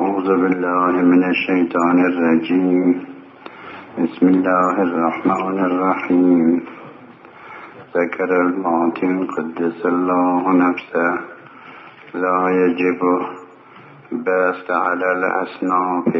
أعوذ بالله من الشيطان الرجيم. بسم الله الرحمن الرحيم. ذكر المعتم قدس الله نفسه لا يجب بست على الأصناف.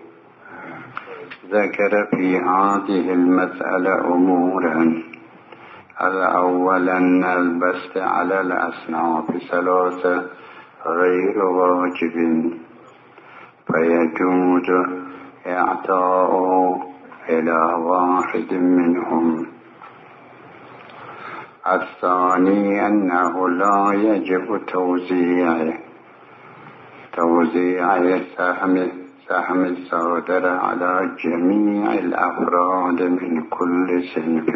ذكر في هذه المسألة أمورا. الأول أن البست على الأصناف ثلاثة غير واجب، فيجوز إعطاؤه إلى واحد منهم. الثاني أنه لا يجب توزيع سهم الصادر على جميع الأفراد من كل صنف،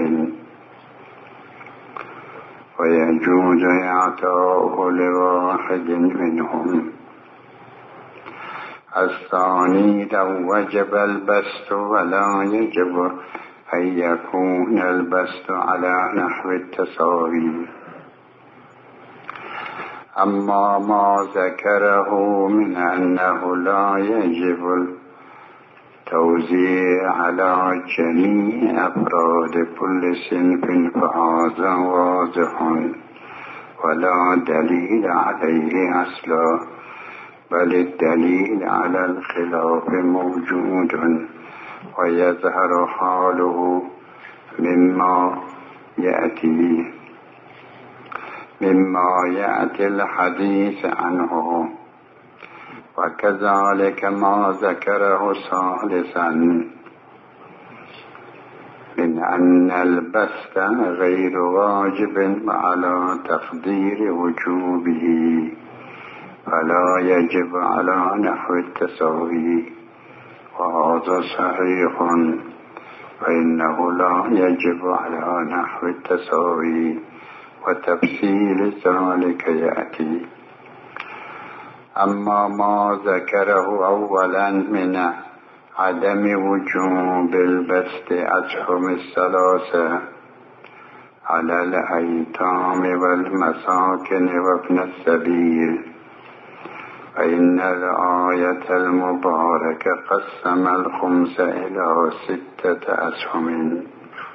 ويجوز إعطاؤه لواحد منهم. الثاني لو وجب البسط ولا يجب أن يكون البسط على نحو التساوي. أما ما ذكره من أنه لا يجب التوزيع على جميع أفراد كل صنف فهذا واضح ولا دليل عليه أصلا، بل الدليل على الخلاف موجود ويظهر حاله مما يأتي الحديث عنه. وكذلك ما ذكره ثالثا من أن البسط غير واجب على تقدير وجوبه، فلا يجب على نحو التساوي، وهذا صحيح، فإنه لا يجب على نحو التساوي، وتفصيل ذلك يأتي. أما ما ذكره أولا من عدم وجوب البسط أسهم الثلاثة على الأيتام والمساكن وابن السبيل، فإن الآية المباركة قسم الخمس إلى 6 أسهم،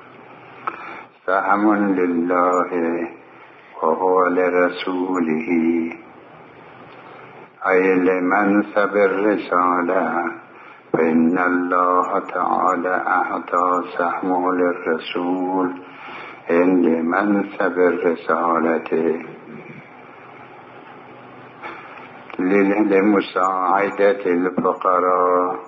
سهم لله وهو لرسوله، أي لمنصب الرسالة، فإن الله تعالى أعطى سهمه للرسول إن لمنصب الرسالة لمساعدة الفقراء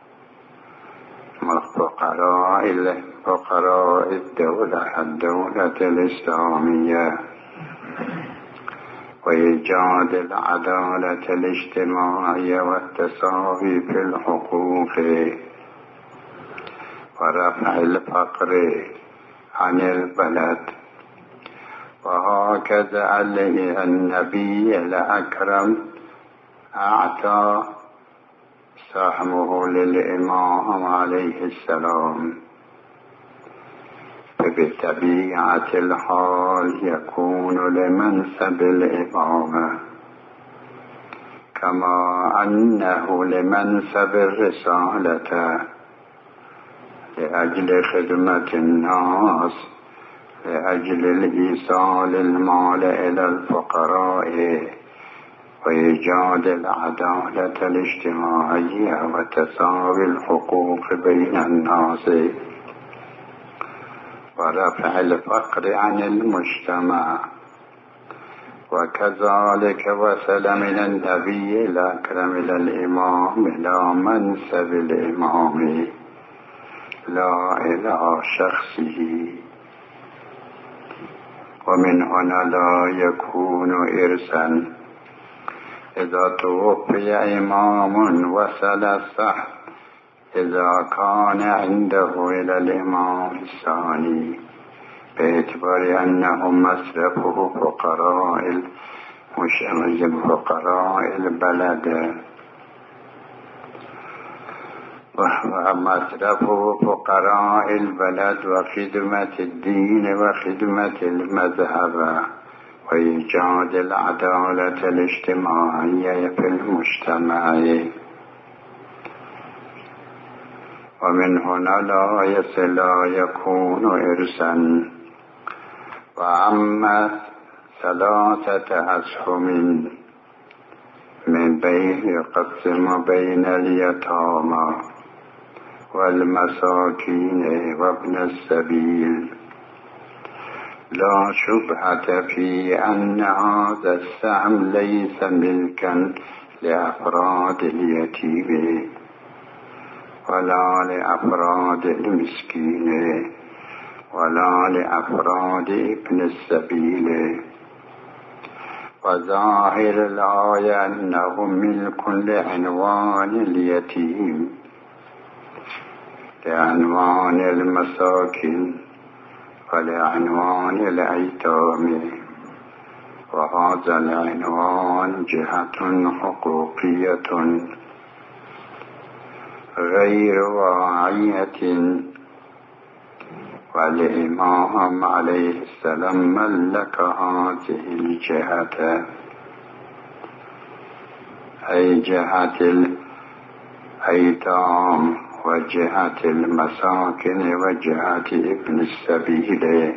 الدولة الإسلامية، وإيجاد العدالة الاجتماعية والتساوي في الحقوق، ورفع الفقر عن البلد. وهكذا النبي الأكرم أعطى سهمه للإمام عليه السلام، فبطبيعة الحال يكون لمنصب الإمامة، كما أنه لمنصب الرسالة لأجل خدمة الناس، لأجل الإيصال المال إلى الفقراء، وإيجاد العدالة الاجتماعية وتساوي الحقوق بين الناس، ورفع الفقر عن المجتمع. وكذلك وصل من النبي الأكرم إلى الإمام إلى منصب الإمام لا إلى شخصه. ومن هنا لا يكون إرثا. إذا توفي إمام وصل السهم إذا كان عنده إلى الإمام الثاني، باعتبار أنه مصرفه فقراء البلد، ومصرفه فقراء البلد وخدمة الدين وخدمة المذهب وإيجاد العدالة الاجتماعية في المجتمع. ومن هنا لا يكون إرثا. وأما 3 أسهم من بين يقسم بين اليتامى والمساكين وابن السبيل، لا شبهة في أن هذا السهم ليس ملكا لأفراد اليتيم ولا لأفراد المسكين ولا لأفراد ابن السبيل. وظاهر الآية أنه ملك لعنوان اليتيم، لعنوان المساكين ولعنوان الأيتام، وهذا العنوان جهة حقوقية غير واعية. والإمام عليه السلام ملك هذه الجهة، أي جهة الأيتام وجهة المساكن وجهة ابن السبيل،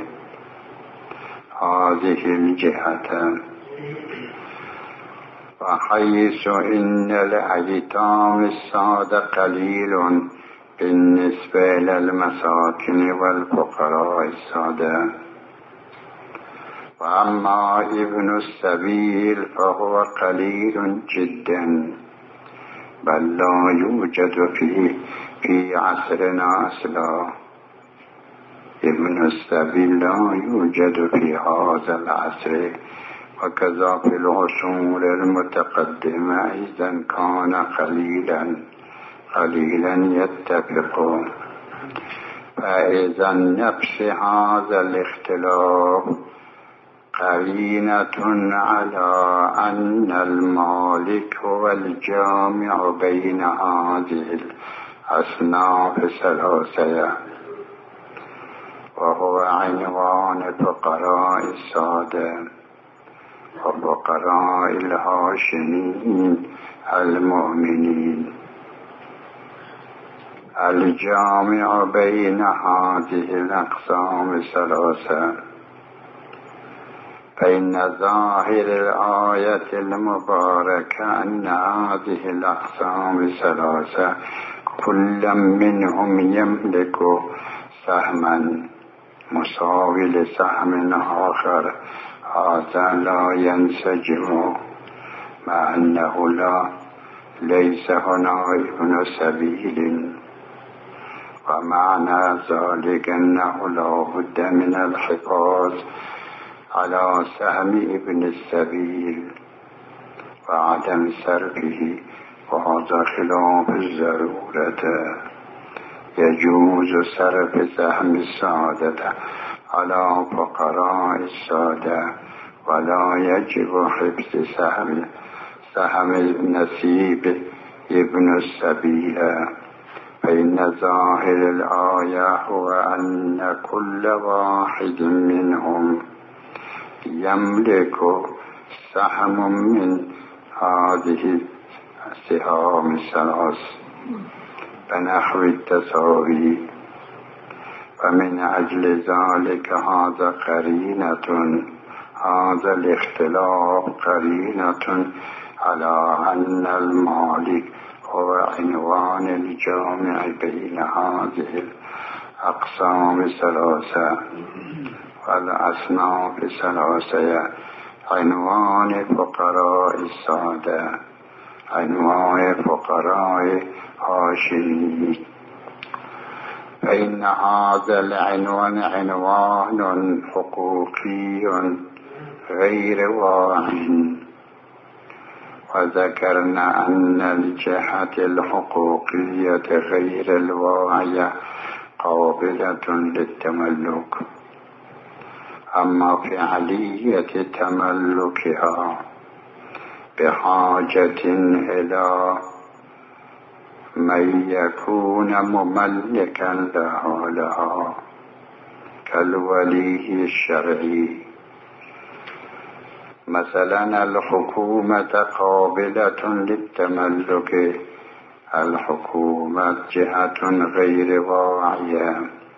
هذه الجهة. وحيث إن الأيتام السادة قليل بالنسبة للمساكن والفقراء السادة، وأما ابن السبيل فهو قليل جدا، بل لا يوجد في عصرنا أصلا. ابن السبيل لا يوجد في هذا العصر، وكذا في العصور المتقدمة إذا كان قليلا يتفق. فإذا نفس هذا الاختلاف قرينة على أن المالك هو الجامع بين هذه الأصناف الثلاثة، وهو عنوان فقراء السادة وفقراء الهاشميين المؤمنين، الجامع بين هذه الأقسام الثلاثة. فإن ظاهر الآية المباركة أن هذه الأقسام الثلاثة كل منهم يملك سهما مساوي لسهم آخر، هذا لا ينسجم، مع أنه ليس هنا ابن سبيل. ومعنى ذلك أنه لا بد من الحفاظ على سهم ابن السبيل وعدم صرفه، وهذا خلاف الضرورة. يجوز صرف سهم السادة على فقراء السادة، ولا يجب حفظ سهم النسيب ابن السبيل. فإن ظاهر الآية هو أن كل واحد منهم يملك سهم من هذه السهام الثلاث بنحو التساوي. فمن أجل ذلك هذا الاختلاف قرينة على أن المالك هو عنوان الجامع بين هذه الأقسام الثلاثة والأصناف الثلاثة، عنوان فقراء السادة، عنوان فقراء هاشمي. فإن هذا العنوان عنوان حقوقي غير واعٍ. وذكرنا أن الجهة الحقوقية غير الواعية قابلة للتملك، أما فعلية تملكها بحاجة إلى من يكون مملكا لها كالولي الشرعي. مثلا الحكومة قابلة للتملك الحكومة جهة غير واعية،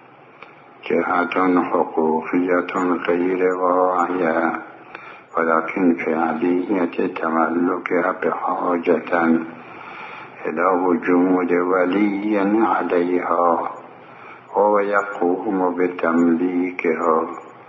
جهة حقوقية غير واعية، ولكن فعلية تملكها بحاجة إلى وجود ولي عليها وهو يقوم بتمليكها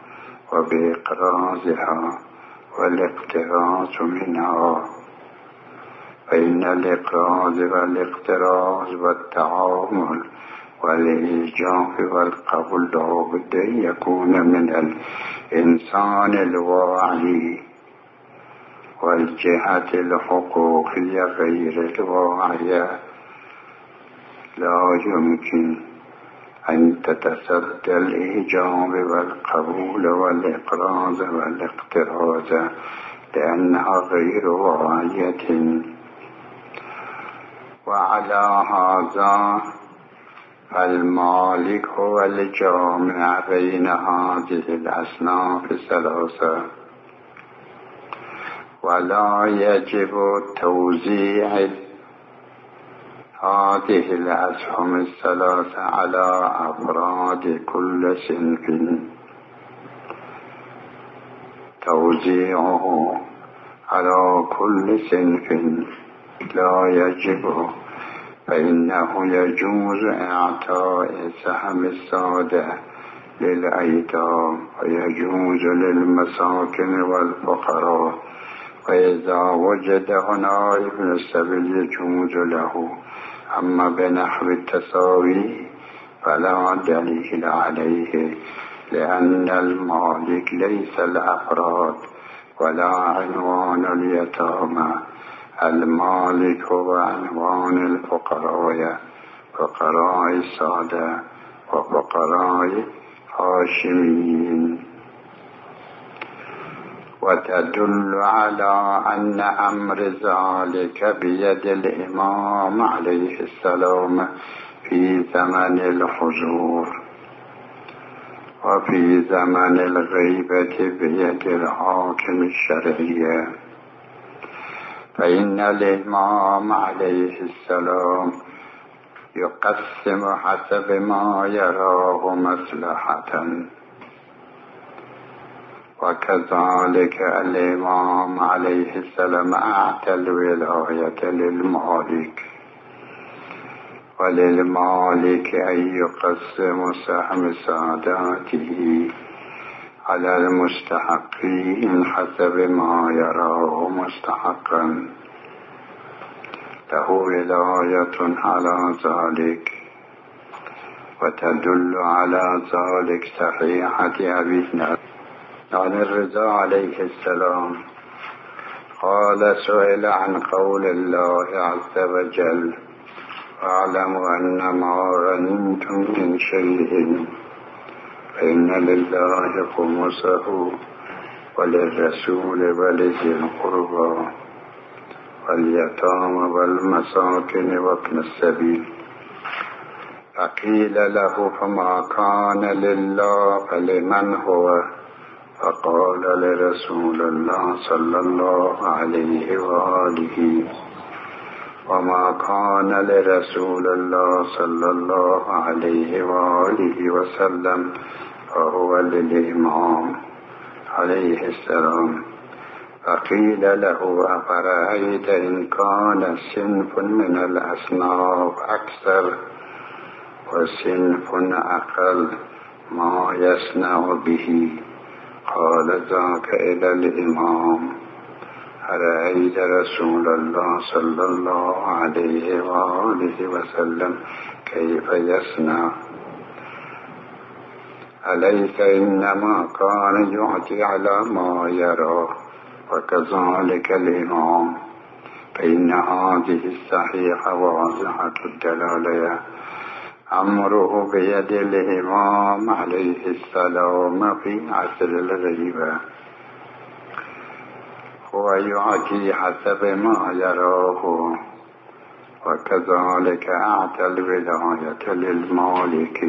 وبإقراضها والاقتراض منها. فإن الإقراض والاقتراض والتعامل والإيجاب والقبول لابد أن يكون من الإنسان الواعي، والجهة الحقوقية غير الواعية لا يمكن أن تتصدى الإيجاب والقبول والإقراض والاقتراض لأنها غير واعية. وعلى هذا المالك هو الجامع بين هذه الأصناف الثلاثة، ولا يجب توزيع هذه الأسهم الثلاثة على أفراد كل صنف، توزيعه على كل صنف لا يجب، فإنه يجوز إعطاء سهم السادة للأيتام ويجوز للمساكن والفقراء، وإذا وجد هنا ابن السبيل يجوز له. أما بنحو التساوي فلا دليل عليه، لأن المالك ليس الأفراد ولا عنوان اليتامى، المالك هو عنوان الفقراء، فقراء السادة وفقراء هاشميين. وتدل على أن أمر ذلك بيد الإمام عليه السلام في زمن الحضور، وفي زمن الغيبة بيد الحاكم الشرعي. فإن الإمام عليه السلام يقسم حسب ما يراه مصلحة، وكذلك الإمام عليه السلام أعطى الولاية للمالك، وللمالك أن يقسم سهم ساداته على المستحقين حسب ما يراه مستحقا، له ولاية على ذلك. وتدل على ذلك صحيحة أبي عن الرضا عليه السلام قال: سئل عن قول الله عز وجل: واعلموا أن ما غنمتم من شيء فإن لله خمسه وللرسول ولذي القربى واليتامى والمساكن وابن السبيل. فقيل له: فما كان لله فلمن هو؟ فقال: لرسول الله صلى الله عليه وآله. وما كان لرسول الله صلى الله عليه وآله وسلم فهو للإمام عليه السلام. فقيل له: أفرأيت إن كان صنف من الأصناف أكثر وصنف أقل ما يصنع به؟ قال: ذاك إلى الإمام. أرأيت رسول الله صلى الله عليه وآله وسلم كيف يصنع؟ أليس إنما كان يعطي على ما يرى؟ وكذلك الإمام. فإن هذه الصحيحة واضحة الدلالة، أمره بيد الإمام عليه السلام في عصر الغيبة، هو يعطي حسب ما يراه، وكذلك أعطى الولاية للمالك،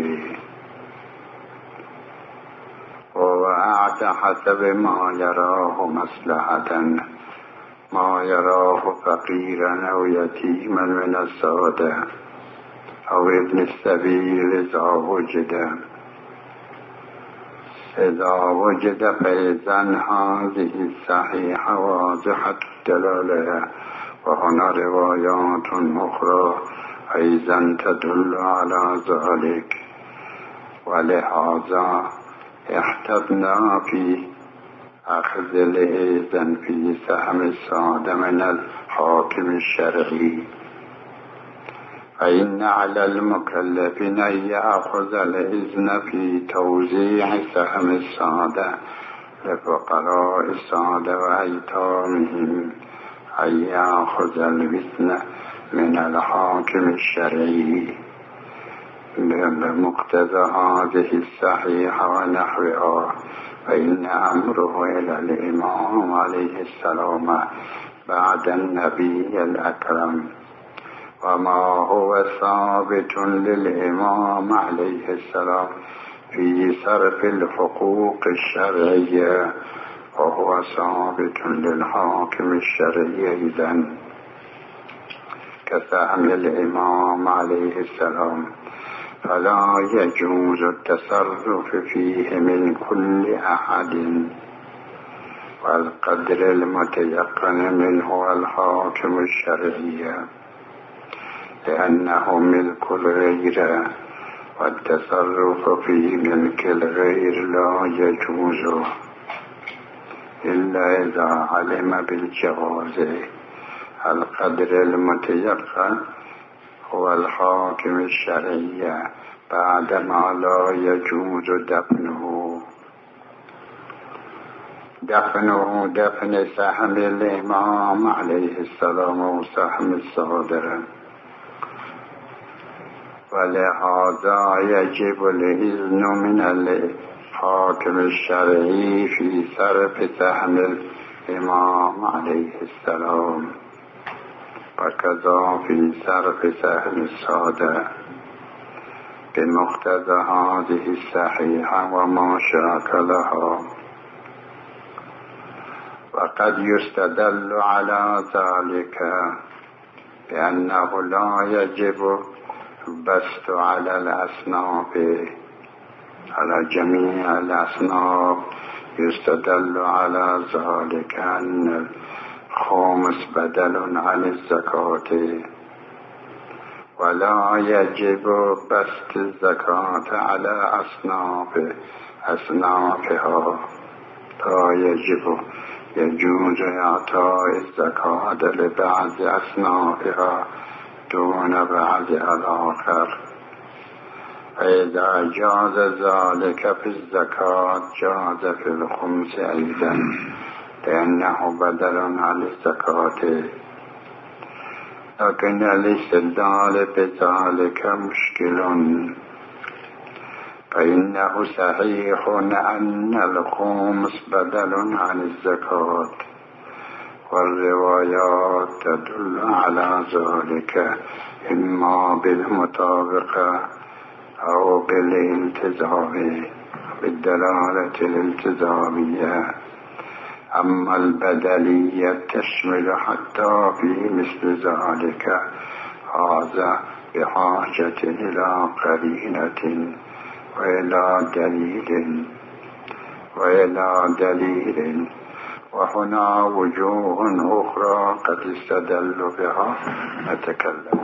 وهو أعطى حسب ما يراه مصلحة، ما يراه فقيرا أو يتيما من السادة أو ابن السبيل إذا وجد فإذن هذه الصحيحة واضحة الدلالة. وهنا روايات أخرى أيضا تدل على ذلك، ولهذا احتبنا في أخذ الإذن في سهم السادة من الحاكم الشرعي. فإن على المكلف أن يأخذ الإذن في توزيع سهم السادة لفقراء السادة وأيتامهم، أن يأخذ الإذن من الحاكم الشرعي بمقتضى هذه الصحيحة ونحوها. فإن أمره إلى الإمام عليه السلام بعد النبي الأكرم، وما هو ثابت للإمام عليه السلام في صرف الحقوق الشرعية وهو ثابت للحاكم الشرعي أيضا كسهم الإمام عليه السلام، فلا يجوز التصرف فيه من كل أحد، والقدر المتيقن منه الحاكم الشرعي، لأنه ملك الغير، والتصرف في ملك الغير لا يجوز إلا إذا علم بالجواز. القدر المتيقن هو الحاكم الشرعي بعدما لا يجوز دفن سهم الإمام عليه السلام وسهم الصادر، ولهذا يجب الإذن من الحاكم الشرعي في صرف سهم الإمام عليه السلام، وكذا في صرف سهم السادة بمقتضى هذه الصحيحة وما شاكلها. وقد يستدل على ذلك بأنه لا يجب بسط على الأصناف، على جميع الأصناف. يستدل على ذلك أن الخمس بدل عن الزكاة، ولا يجب بسط الزكاة على أصنافها. لا يجوز إعطاء الزكاة لبعض أصنافها دون بعض الآخر. فإذا جاز ذلك في الزكاة جاز في الخمس أيضا، لأنه بدل عن الزكاة. لكن الاستدلال بذلك مشكل، فإنه صحيح أن الخمس بدل عن الزكاة، والروايات تدل على ذلك إما بالمطابقة أو بالالتزام، بالدلالة الالتزامية. أما البدلية تشمل حتى في مثل ذلك، هذا بحاجة إلى قرينة وإلى دليل. وهنا وجوه أخرى قد استدل بها نتكلم